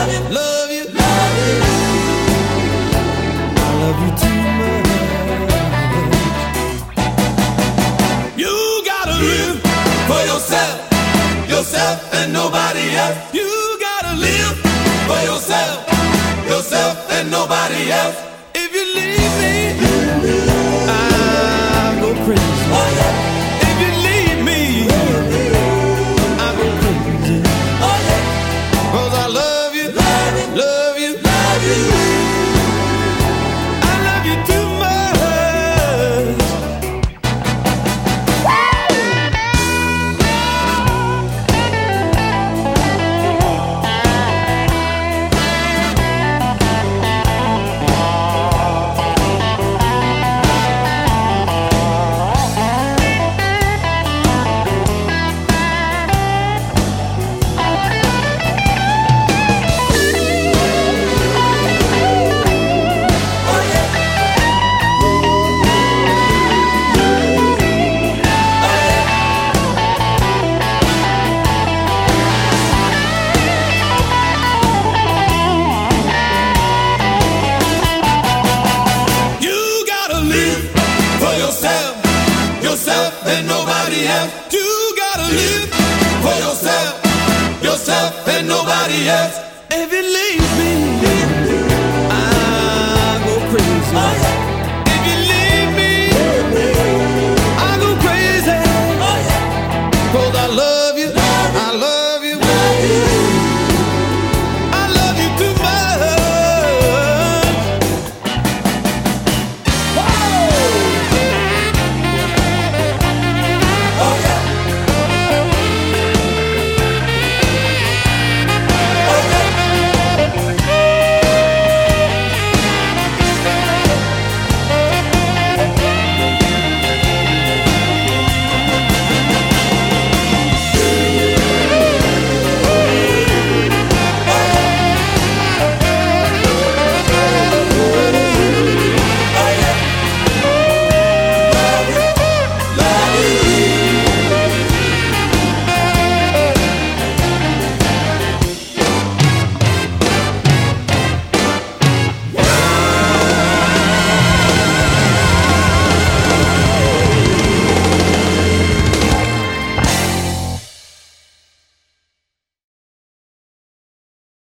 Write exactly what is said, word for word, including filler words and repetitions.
love you, love you. I love you too much. You gotta live for yourself, yourself and nobody else. You gotta live for yourself, yourself and nobody else. If you leave me, I'll go crazy. Oh, yeah. If you leave me, I'll go crazy. Oh, yeah. 'Cause I love you, love you, love you, love you. I love you too much. Yourself and nobody else. You gotta live for yourself, yourself and nobody else. If you leave me,